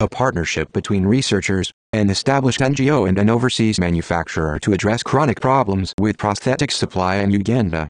a partnership between researchers, an established NGO and an overseas manufacturer to address chronic problems with prosthetics supply in Uganda.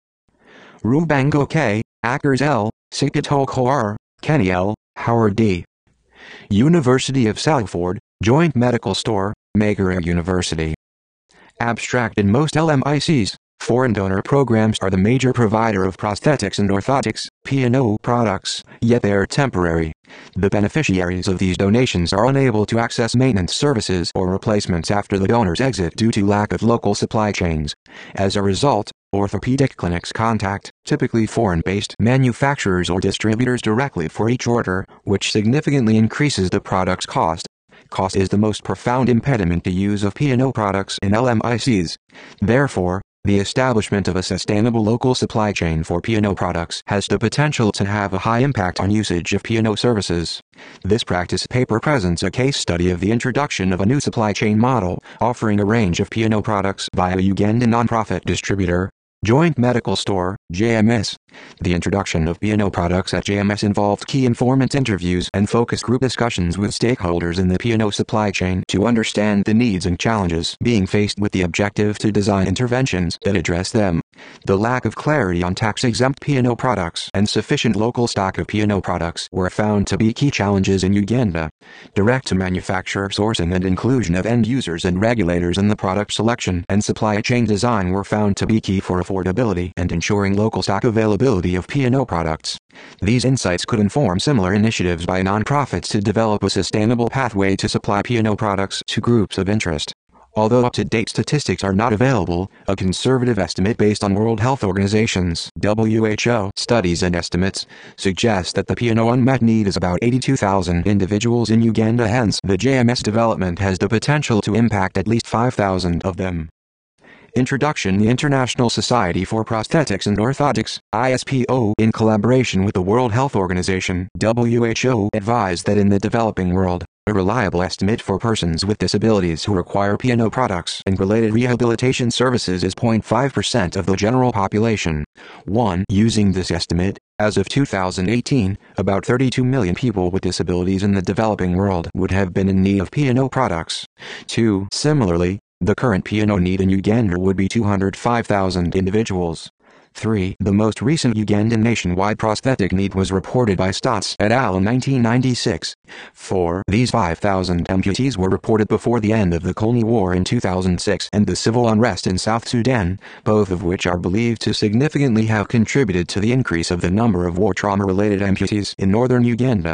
Rubango K., Akers L., Sikitoko R., Kenny L., Howard D. University of Salford, Joint Medical Store, Makerere University. Abstract: in most LMICs, foreign donor programs are the major provider of prosthetics and orthotics, P&O products, yet they are temporary. The beneficiaries of these donations are unable to access maintenance services or replacements after the donor's exit due to lack of local supply chains. As a result, orthopedic clinics contact, typically foreign-based manufacturers or distributors directly for each order, which significantly increases the product's cost. Cost is the most profound impediment to use of P&O products in LMICs. Therefore, the establishment of a sustainable local supply chain for P&O products has the potential to have a high impact on usage of P&O services. This practice paper presents a case study of the introduction of a new supply chain model, offering a range of P&O products via a Ugandan nonprofit distributor, Joint Medical Store, JMS. The introduction of P&O products at JMS involved key informant interviews and focus group discussions with stakeholders in the P&O supply chain to understand the needs and challenges being faced, with the objective to design interventions that address them. The lack of clarity on tax-exempt P&O products and sufficient local stock of P&O products were found to be key challenges in Uganda. Direct-to-manufacturer sourcing and inclusion of end users and regulators in the product selection and supply chain design were found to be key for affordability and ensuring local stock availability of P&O products. These insights could inform similar initiatives by nonprofits to develop a sustainable pathway to supply P&O products to groups of interest. Although up-to-date statistics are not available, a conservative estimate based on World Health Organization's (WHO) studies and estimates suggests that the P&O unmet need is about 82,000 individuals in Uganda. Hence, the JMS development has the potential to impact at least 5,000 of them. Introduction: the International Society for Prosthetics and Orthotics, ISPO, in collaboration with the World Health Organization (WHO), advised that in the developing world, a reliable estimate for persons with disabilities who require P&O products and related rehabilitation services is 0.5% of the general population. 1. Using this estimate, as of 2018, about 32 million people with disabilities in the developing world would have been in need of P&O products. 2. Similarly, the current P&O need in Uganda would be 205,000 individuals. 3. The most recent Ugandan nationwide prosthetic need was reported by Stotts et al. In 1996. 4. These 5,000 amputees were reported before the end of the Colony War in 2006 and the civil unrest in South Sudan, both of which are believed to significantly have contributed to the increase of the number of war trauma-related amputees in northern Uganda.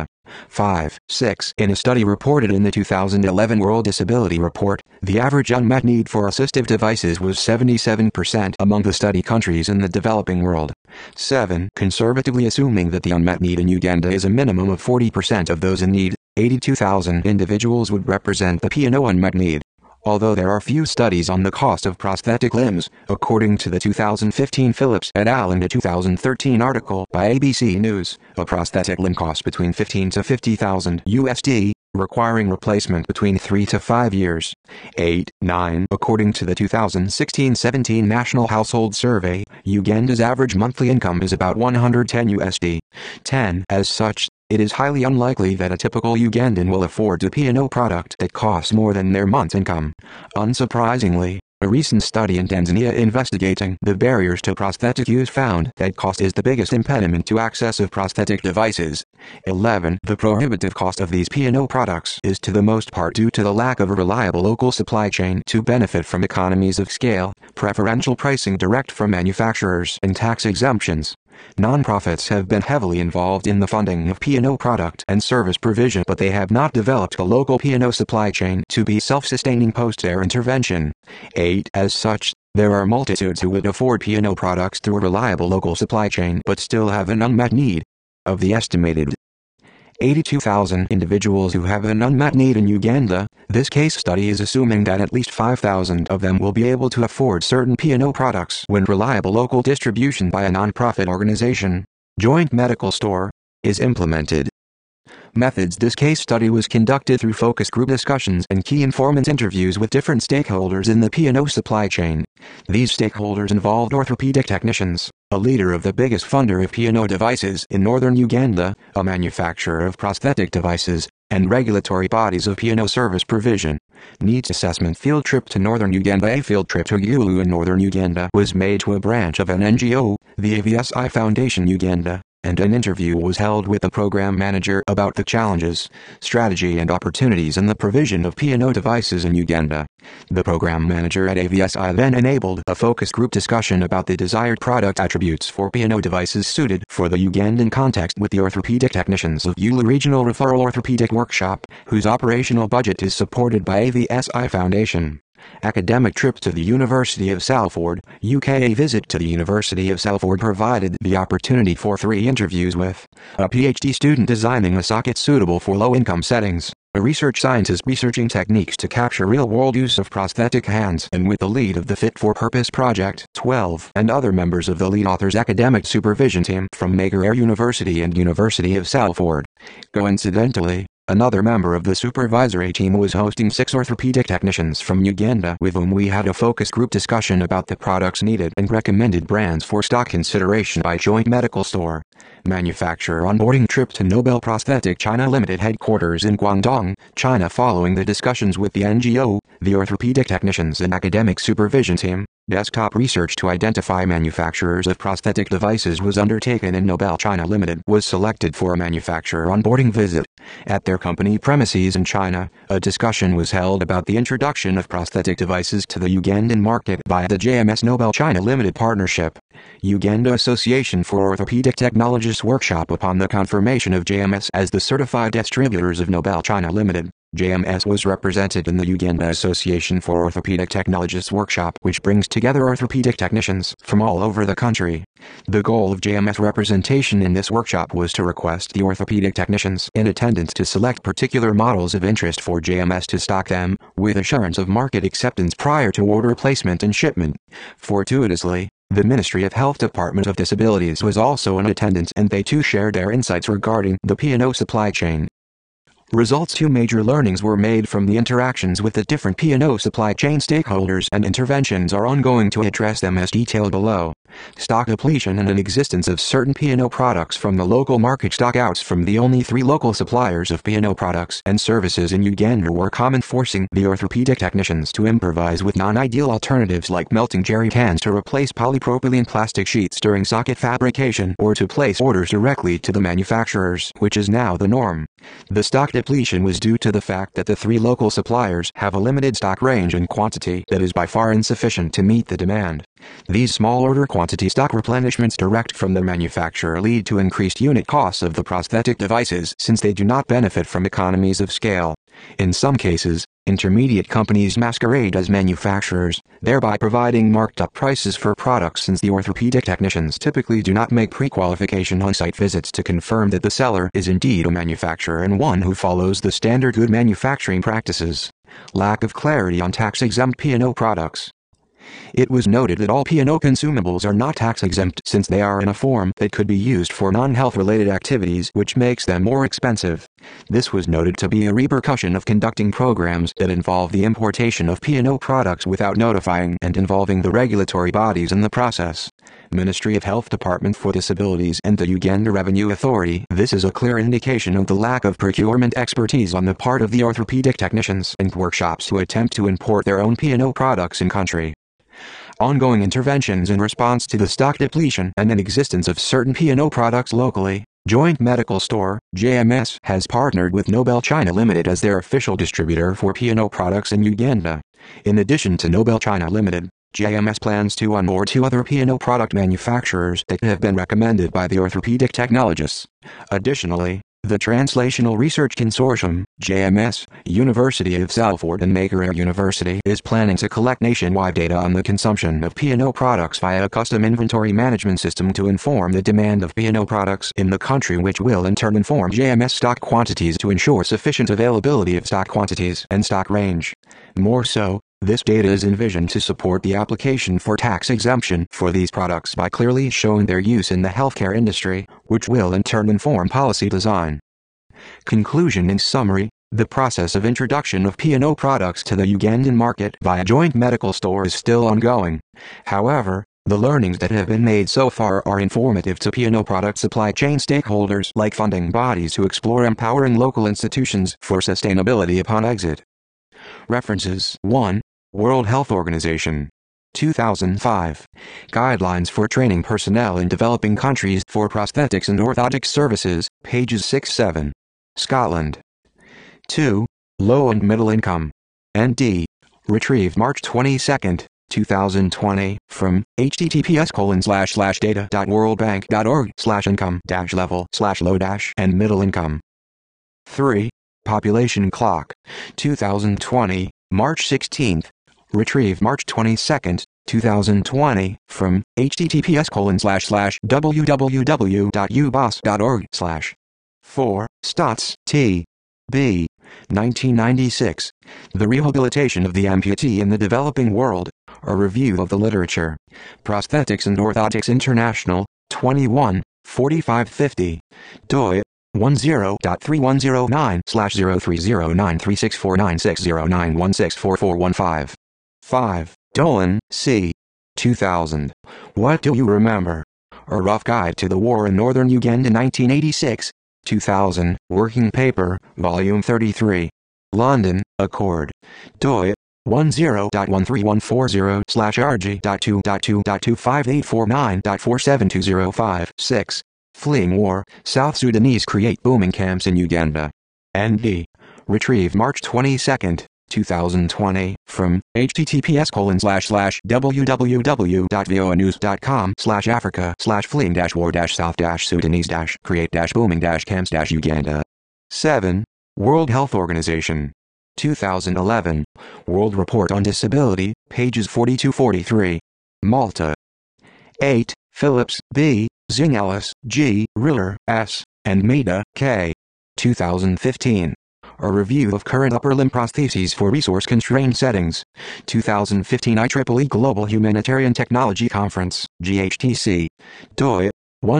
5. 6. In a study reported in the 2011 World Disability Report, the average unmet need for assistive devices was 77% among the study countries in the developing world. 7. Conservatively assuming that the unmet need in Uganda is a minimum of 40% of those in need, 82,000 individuals would represent the P&O unmet need. Although there are few studies on the cost of prosthetic limbs, according to the 2015 Phillips et al. And a 2013 article by ABC News, a prosthetic limb costs between $15,000 to $50,000 USD, requiring replacement between 3 to 5 years. 8. 9. According to the 2016-17 National Household Survey, Uganda's average monthly income is about $110 USD. 10. As such, it is highly unlikely that a typical Ugandan will afford a P&O product that costs more than their month's income. Unsurprisingly, a recent study in Tanzania investigating the barriers to prosthetic use found that cost is the biggest impediment to access of prosthetic devices. 11. The prohibitive cost of these P&O products is to the most part due to the lack of a reliable local supply chain to benefit from economies of scale, preferential pricing direct from manufacturers, and tax exemptions. Nonprofits have been heavily involved in the funding of P&O product and service provision, but they have not developed a local P&O supply chain to be self-sustaining post their intervention. 8. As such, there are multitudes who would afford P&O products through a reliable local supply chain but still have an unmet need. Of the estimated 82,000 individuals who have an unmet need in Uganda, this case study is assuming that at least 5,000 of them will be able to afford certain P&O products when reliable local distribution by a nonprofit organization, Joint Medical Store, is implemented. Methods: this case study was conducted through focus group discussions and key informant interviews with different stakeholders in the P&O supply chain. These stakeholders involved orthopedic technicians, a leader of the biggest funder of P&O devices in northern Uganda, a manufacturer of prosthetic devices, and regulatory bodies of P&O service provision. Needs assessment field trip to northern Uganda. A field trip to Gulu in northern Uganda was made to a branch of an NGO, the AVSI Foundation Uganda, and an interview was held with the program manager about the challenges, strategy and opportunities in the provision of P&O devices in Uganda. The program manager at AVSI then enabled a focus group discussion about the desired product attributes for P&O devices suited for the Ugandan context with the orthopedic technicians of Gulu Regional Referral Orthopedic Workshop, whose operational budget is supported by AVSI Foundation. Academic trip to the University of Salford, UK. A visit to the University of Salford provided the opportunity for 3 interviews with a PhD student designing a socket suitable for low-income settings, a research scientist researching techniques to capture real-world use of prosthetic hands, and with the lead of the Fit for Purpose Project 12 and other members of the lead author's academic supervision team from Makerere University and University of Salford. Coincidentally, another member of the supervisory team was hosting 6 orthopedic technicians from Uganda with whom we had a focus group discussion about the products needed and recommended brands for stock consideration by Joint Medical Store. Manufacturer onboarding trip to Nobel Prosthetic China Limited headquarters in Guangdong, China. Following the discussions with the NGO, the orthopedic technicians and academic supervision team, desktop research to identify manufacturers of prosthetic devices was undertaken and Nobel China Limited was selected for a manufacturer onboarding visit. At their company premises in China, a discussion was held about the introduction of prosthetic devices to the Ugandan market via the JMS Nobel China Limited partnership. Uganda Association for Orthopedic Technologists Workshop. Upon the confirmation of JMS as the certified distributors of Nobel China Limited, JMS was represented in the Uganda Association for Orthopedic Technologists Workshop, which brings together orthopedic technicians from all over the country. The goal of JMS representation in this workshop was to request the orthopedic technicians in attendance to select particular models of interest for JMS to stock them, with assurance of market acceptance prior to order placement and shipment. Fortuitously, the Ministry of Health Department of Disabilities was also in attendance, and they too shared their insights regarding the P&O supply chain. Results. 2 major learnings were made from the interactions with the different P&O supply chain stakeholders, and interventions are ongoing to address them as detailed below. Stock depletion and an existence of certain P&O products from the local market. Stockouts from the only 3 local suppliers of P&O products and services in Uganda were common, forcing the orthopedic technicians to improvise with non-ideal alternatives like melting jerry cans to replace polypropylene plastic sheets during socket fabrication, or to place orders directly to the manufacturers, which is now the norm. The stock depletion was due to the fact that the 3 local suppliers have a limited stock range and quantity that is by far insufficient to meet the demand. These small order quantity stock replenishments direct from the manufacturer lead to increased unit costs of the prosthetic devices, since they do not benefit from economies of scale. In some cases, intermediate companies masquerade as manufacturers, thereby providing marked up prices for products, since the orthopedic technicians typically do not make pre-qualification on-site visits to confirm that the seller is indeed a manufacturer and one who follows the standard good manufacturing practices. Lack of clarity on tax-exempt P&O products. It was noted that all P&O consumables are not tax-exempt, since they are in a form that could be used for non-health-related activities, which makes them more expensive. This was noted to be a repercussion of conducting programs that involve the importation of P&O products without notifying and involving the regulatory bodies in the process. Ministry of Health Department for Disabilities and the Uganda Revenue Authority. This is a clear indication of the lack of procurement expertise on the part of the orthopedic technicians and workshops who attempt to import their own P&O products in country. Ongoing interventions in response to the stock depletion and an existence of certain P&O products locally. Joint Medical Store, JMS, has partnered with Nobel China Limited as their official distributor for P&O products in Uganda. In addition to Nobel China Limited, JMS plans to onboard 2 other P&O product manufacturers that have been recommended by the orthopedic technologists. Additionally, the Translational Research Consortium, JMS, University of Salford and Makerere University is planning to collect nationwide data on the consumption of P&O products via a custom inventory management system to inform the demand of P&O products in the country, which will in turn inform JMS stock quantities to ensure sufficient availability of stock quantities and stock range. More so, this data is envisioned to support the application for tax exemption for these products by clearly showing their use in the healthcare industry, which will in turn inform policy design. Conclusion. In summary, the process of introduction of P&O products to the Ugandan market via Joint Medical Store is still ongoing. However, The learnings that have been made so far are informative to P&O product supply chain stakeholders like funding bodies who explore empowering local institutions for sustainability upon exit. References: 1. World Health Organization. 2005. Guidelines for Training Personnel in Developing Countries for Prosthetics and Orthotics Services, pages 6-7. Scotland. 2. Low and Middle Income. ND. Retrieved March 22, 2020, from https://data.worldbank.org/income-level/low- and middle income. 3. Population Clock. 2020, March 16. Retrieved March 22, 2020, from https://www.ubos.org/. 4. Stotts, T. B. 1996. The Rehabilitation of the Amputee in the Developing World. A Review of the Literature. Prosthetics and Orthotics International, 21, 4550. doi 10.3109/030936496091644115. 5. Dolan, C. 2000. What Do You Remember? A Rough Guide to the War in Northern Uganda 1986. 2000, Working Paper, Volume 33. London, Accord. doi 10.1314/rg.2.2.25849.47205-6. Fleeing War, South Sudanese create booming camps in Uganda. ND. Retrieved March 22, 2020, from https://www.voanews.com/africa/fleeing-war-south-sudanese-create-booming-camps-Uganda. 7. World Health Organization. 2011. World Report on Disability, pages 42-43. Malta. 8. Phillips, B., Zingelis, G., Riller, S., and Maida, K. 2015. A Review of Current Upper Limb Prostheses for Resource-Constrained Settings. 2015 IEEE Global Humanitarian Technology Conference, GHTC. doi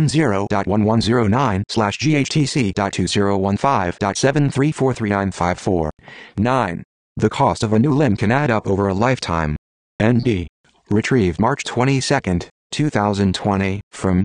10.1109/GHTC.2015.73433954. 9. The cost of a new limb can add up over a lifetime. ND. Retrieved March 22, 2020, from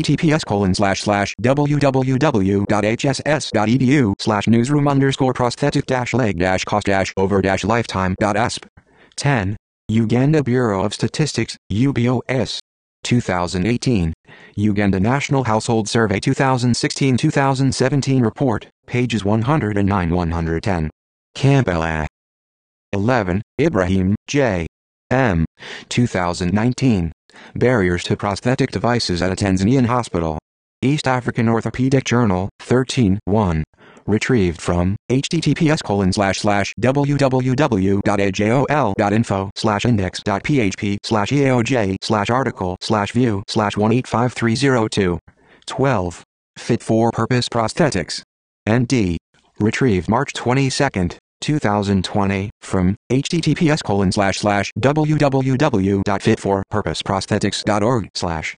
https://www.hss.edu/newsroom_prosthetic-leg-cost-over-lifetime.asp. 10. Uganda Bureau of Statistics, UBOS. 2018. Uganda National Household Survey 2016-2017 Report, pages 109-110. Campbell. 11. Ibrahim, J. M. 2019. Barriers to Prosthetic Devices at a Tanzanian Hospital. East African Orthopedic Journal, 13-1. Retrieved from https://www.ajol.info/index.php/eoj/article/view/185302. 12. Fit for Purpose Prosthetics. ND. Retrieved March 22, 2020, from https://www.fitforpurposeprosthetics.org/